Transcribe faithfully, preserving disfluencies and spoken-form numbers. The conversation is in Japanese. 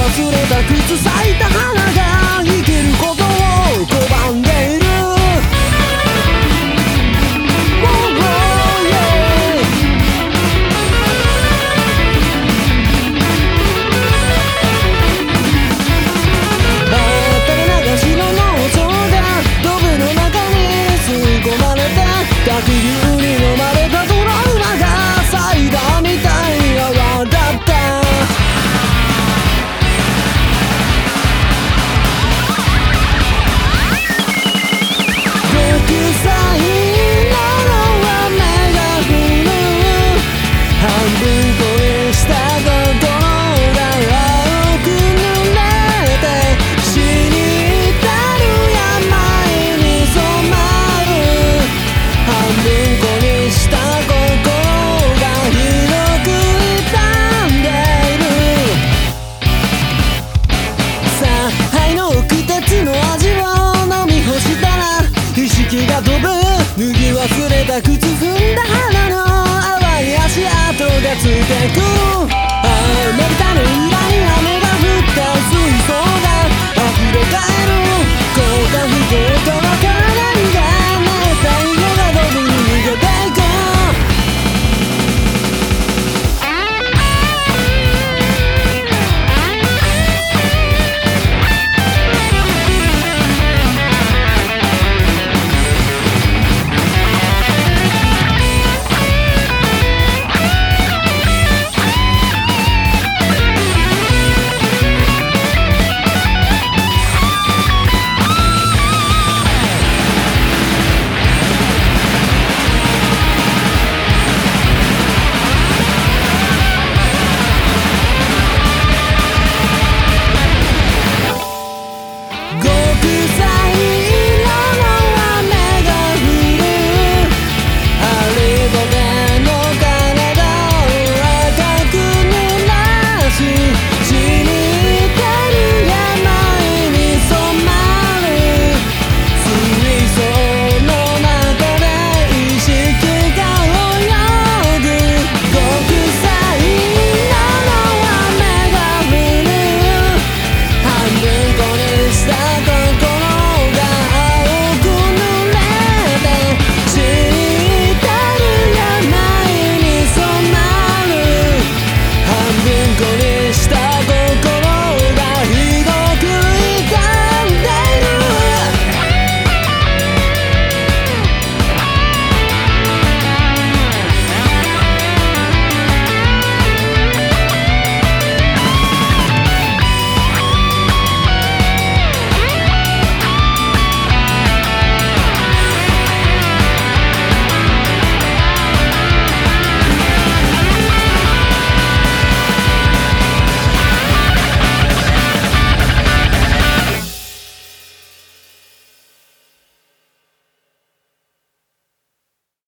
忘れた靴咲いた花が生きることを拒んでいる。濁流に飲まれたトラウマがサイダーみたいに泡立った。ろくさいの雨が降る。半分恋した心が青く濡れて死に至る病に染まる。半分こにした心が広く傷んでいる。さあ肺の奥鉄の味を飲み干したら意識が飛ぶ。脱ぎ忘れた靴踏んだ花の淡い足跡がついてく。ああめったの裏に雨が降った水槽が溢れ返る。こうか不幸と分か